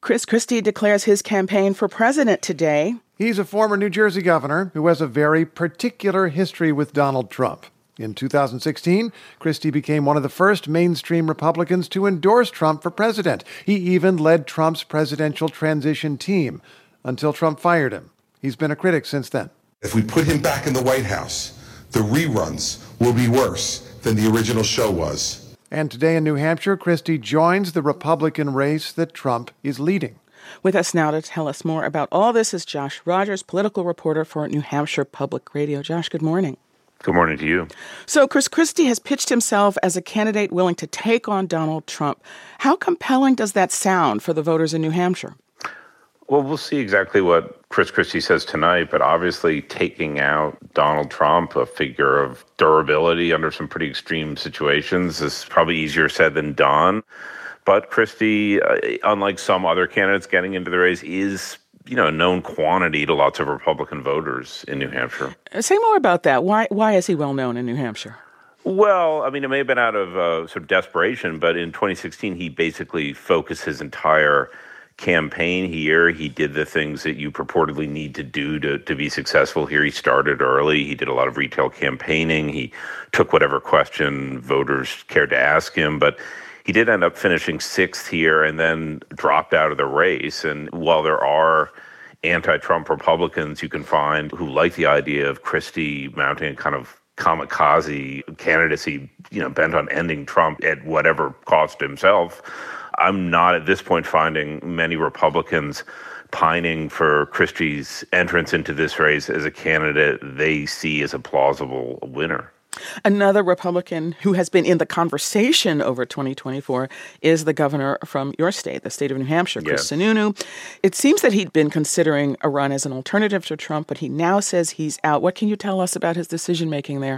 Chris Christie declares his campaign for president today. He's a former New Jersey governor who has a very particular history with Donald Trump. In 2016, Christie became one of the first mainstream Republicans to endorse Trump for president. He even led Trump's presidential transition team until Trump fired him. He's been a critic since then. If we put him back in the White House, the reruns will be worse than the original show was. And today in New Hampshire, Christie joins the Republican race that Trump is leading. With us now to tell us more about all this is Josh Rogers, political reporter for New Hampshire Public Radio. Josh, good morning. Good morning to you. So Chris Christie has pitched himself as a candidate willing to take on Donald Trump. How compelling does that sound for the voters in New Hampshire? Well, we'll see exactly what Chris Christie says tonight, but obviously taking out Donald Trump, a figure of durability under some pretty extreme situations, is probably easier said than done. But Christie, unlike some other candidates getting into the race, is a known quantity to lots of Republican voters in New Hampshire. Say more about that. Why is he well known in New Hampshire? Well, I mean, it may have been out of sort of desperation, but in 2016, he basically focused his entire campaign here. He did the things that you purportedly need to do to be successful here. He started early. He did a lot of retail campaigning. He took whatever question voters cared to ask him, but he did end up finishing sixth here and then dropped out of the race. And while there are anti-Trump Republicans you can find who like the idea of Christie mounting a kind of kamikaze candidacy, bent on ending Trump at whatever cost himself, I'm not at this point finding many Republicans pining for Christie's entrance into this race as a candidate they see as a plausible winner. Another Republican who has been in the conversation over 2024 is the governor from your state, the state of New Hampshire, Chris Sununu. It seems that he'd been considering a run as an alternative to Trump, but he now says he's out. What can you tell us about his decision-making there?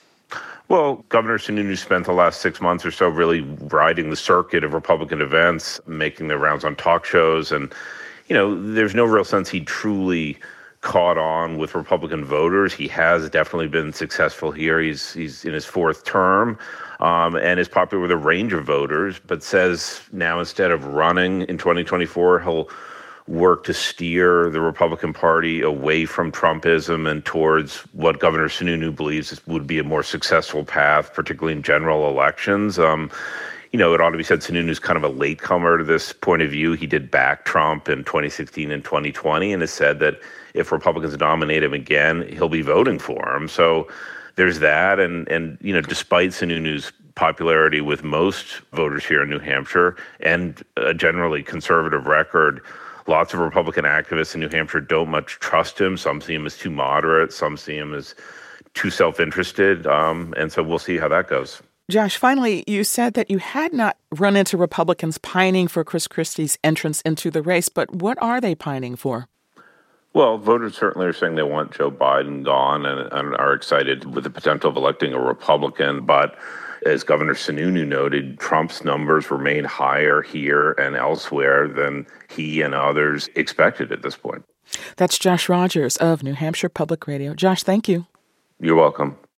Well, Governor Sununu spent the last 6 months or so really riding the circuit of Republican events, making the rounds on talk shows. And, there's no real sense he truly caught on with Republican voters. He has definitely been successful here. He's in his fourth term and is popular with a range of voters, but says now instead of running in 2024, he'll work to steer the Republican Party away from Trumpism and towards what Governor Sununu believes would be a more successful path, particularly in general elections. It ought to be said Sununu's kind of a latecomer to this point of view. He did back Trump in 2016 and 2020 and has said that if Republicans nominate him again, he'll be voting for him. So there's that. And despite Sununu's popularity with most voters here in New Hampshire and a generally conservative record, lots of Republican activists in New Hampshire don't much trust him. Some see him as too moderate. Some see him as too self-interested. And so we'll see how that goes. Josh, finally, you said that you had not run into Republicans pining for Chris Christie's entrance into the race, but what are they pining for? Well, voters certainly are saying they want Joe Biden gone and are excited with the potential of electing a Republican. But as Governor Sununu noted, Trump's numbers remain higher here and elsewhere than he and others expected at this point. That's Josh Rogers of New Hampshire Public Radio. Josh, thank you. You're welcome.